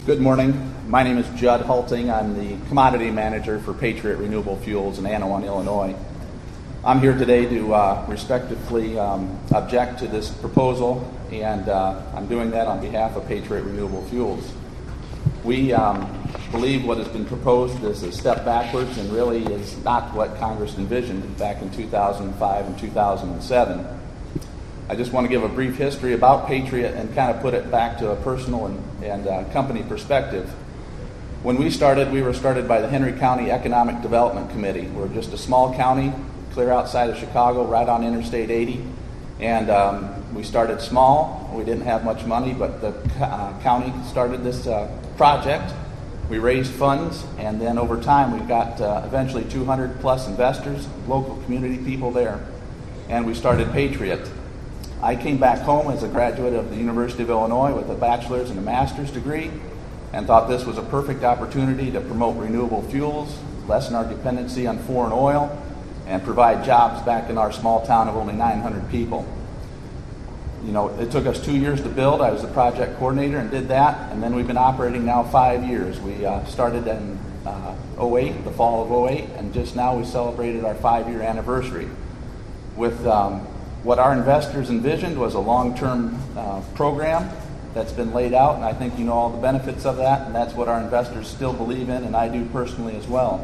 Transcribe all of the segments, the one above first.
Good morning. My name is Judd Halting. I'm the commodity manager for Patriot Renewable Fuels in Anawan, Illinois. I'm here today to respectively object to this proposal, and I'm doing that on behalf of Patriot Renewable Fuels. We believe what has been proposed is a step backwards and really is not what Congress envisioned back in 2005 and 2007. I just want to give a brief history about Patriot and kind of put it back to a personal and company perspective. When we were started by the Henry County Economic Development Committee. We're just a small county, clear outside of Chicago, right on Interstate 80. And we started small. We didn't have much money, but the county started this project. We raised funds, and then over time we got eventually 200 plus investors, local community people there, and we started Patriot. I came back home as a graduate of the University of Illinois with a bachelor's and a master's degree and thought this was a perfect opportunity to promote renewable fuels, lessen our dependency on foreign oil, and provide jobs back in our small town of only 900 people. You know, it took us 2 years to build. I was the project coordinator and did that, and then we've been operating now 5 years. We started in 08, the fall of 08, and just now we celebrated our 5-year anniversary. With what our investors envisioned was a long-term program that's been laid out, and I think you know all the benefits of that, and that's what our investors still believe in, and I do personally as well.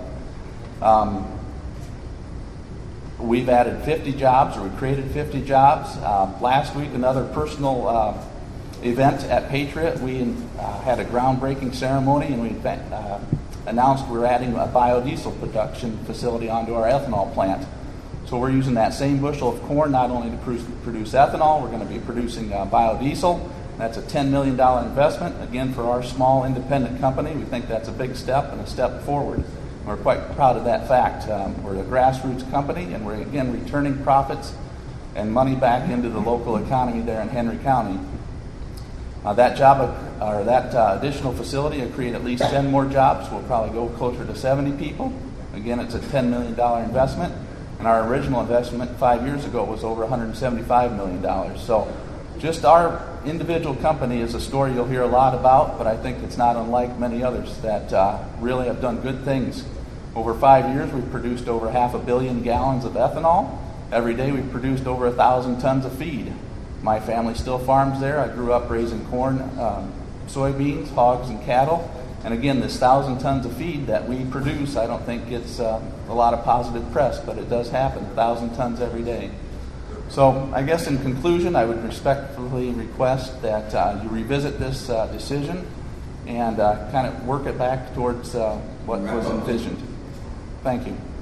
We've added 50 jobs, or we created 50 jobs. Last week, another personal event at Patriot, we had a groundbreaking ceremony, and we announced we're adding a biodiesel production facility onto our ethanol plant. So we're using that same bushel of corn not only to produce ethanol, we're going to be producing biodiesel. That's a $10 million investment. Again, for our small independent company, we think that's a big step and a step forward. We're quite proud of that fact. We're a grassroots company, and we're, again, returning profits and money back into the local economy there in Henry County. That additional facility will create at least 10 more jobs. We'll probably go closer to 70 people. Again, it's a $10 million investment. And our original investment 5 years ago was over $175 million. So just our individual company is a story you'll hear a lot about, but I think it's not unlike many others that really have done good things. Over 5 years, we've produced over 500 million gallons of ethanol. Every day, we've produced over 1,000 tons of feed. My family still farms there. I grew up raising corn, soybeans, hogs, and cattle. And again, this 1,000 tons of feed that we produce, I don't think gets a lot of positive press, but it does happen, 1,000 tons every day. So I guess in conclusion, I would respectfully request that you revisit this decision and kind of work it back towards what was envisioned. Thank you.